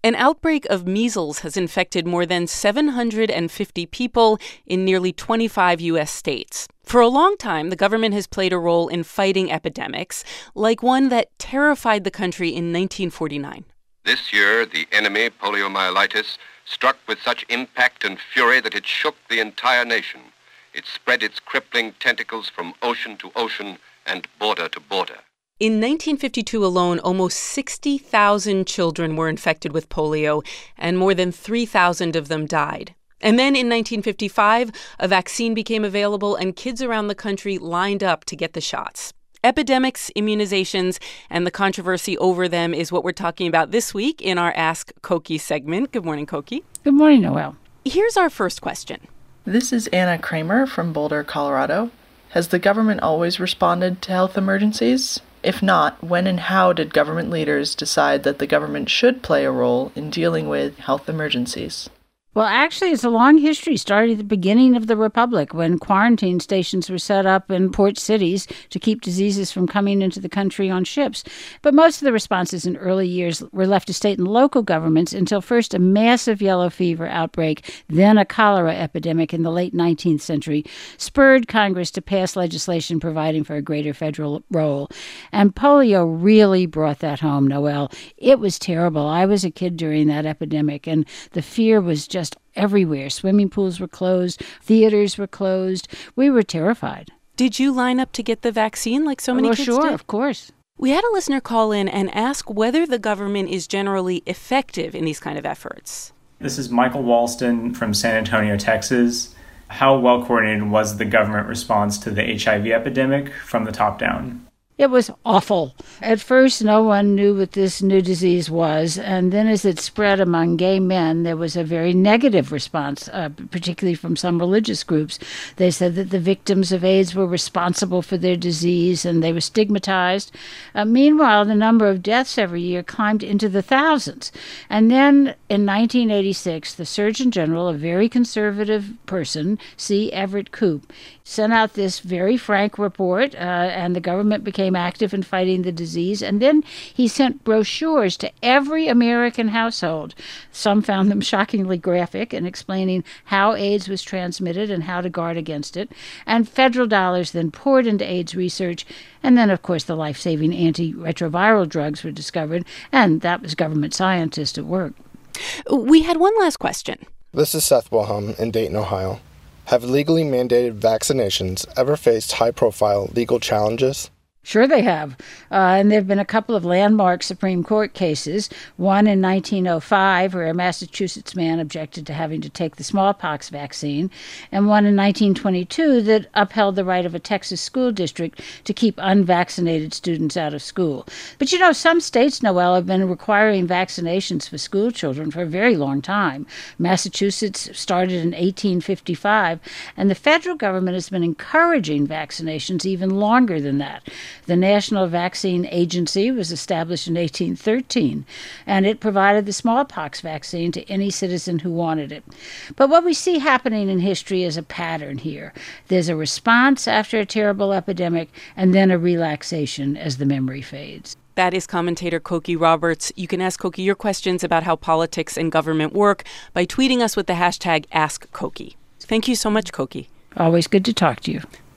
An outbreak of measles has infected more than 750 people in nearly 25 U.S. states. For a long time, the government has played a role in fighting epidemics, like one that terrified the country in 1949. This year, the enemy, poliomyelitis, struck with such impact and fury that it shook the entire nation. It spread its crippling tentacles from ocean to ocean and border to border. In 1952 alone, almost 60,000 children were infected with polio, and more than 3,000 of them died. And then in 1955, a vaccine became available, and kids around the country lined up to get the shots. Epidemics, immunizations, and the controversy over them is what we're talking about this week in our Ask Cokie segment. Good morning, Cokie. Good morning, Noelle. Here's our first question. This is Anna Kramer from Boulder, Colorado. Has the government always responded to health emergencies? If not, when and how did government leaders decide that the government should play a role in dealing with health emergencies? Well, actually, it's a long history, starting at the beginning of the Republic, when quarantine stations were set up in port cities to keep diseases from coming into the country on ships. But most of the responses in early years were left to state and local governments until first a massive yellow fever outbreak, then a cholera epidemic in the late 19th century, spurred Congress to pass legislation providing for a greater federal role. And polio really brought that home, Noelle. It was terrible. I was a kid during that epidemic, and the fear was just everywhere. Swimming pools were closed. Theaters were closed. We were terrified. Did you line up to get the vaccine like so many kids sure, did? Of course. We had a listener call in and ask whether the government is generally effective in these kind of efforts. This is Michael Walston from San Antonio, Texas. How well coordinated was the government response to the HIV epidemic from the top down? It was awful. At first, no one knew what this new disease was, and then as it spread among gay men, there was a very negative response, particularly from some religious groups. They said that the victims of AIDS were responsible for their disease, and they were stigmatized. Meanwhile, the number of deaths every year climbed into the thousands. And then in 1986, the Surgeon General, a very conservative person, C. Everett Koop, sent out this very frank report, and the government became active in fighting the disease. And then he sent brochures to every American household. Some found them shockingly graphic and explaining how AIDS was transmitted and how to guard against it. And federal dollars then poured into AIDS research. And then, of course, the life-saving antiretroviral drugs were discovered, and that was government scientists at work. We had one last question. This is Seth Wilhelm in Dayton, Ohio. Have legally mandated vaccinations ever faced high-profile legal challenges? Sure they have. And there have been a couple of landmark Supreme Court cases, one in 1905 where a Massachusetts man objected to having to take the smallpox vaccine, and one in 1922 that upheld the right of a Texas school district to keep unvaccinated students out of school. But you know, some states, Noelle, have been requiring vaccinations for school children for a very long time. Massachusetts started in 1855, and the federal government has been encouraging vaccinations even longer than that. The National Vaccine Agency was established in 1813, and it provided the smallpox vaccine to any citizen who wanted it. But what we see happening in history is a pattern here. There's a response after a terrible epidemic, and then a relaxation as the memory fades. That is commentator Cokie Roberts. You can ask Cokie your questions about how politics and government work by tweeting us with the hashtag AskCokie. Thank you so much, Cokie. Always good to talk to you.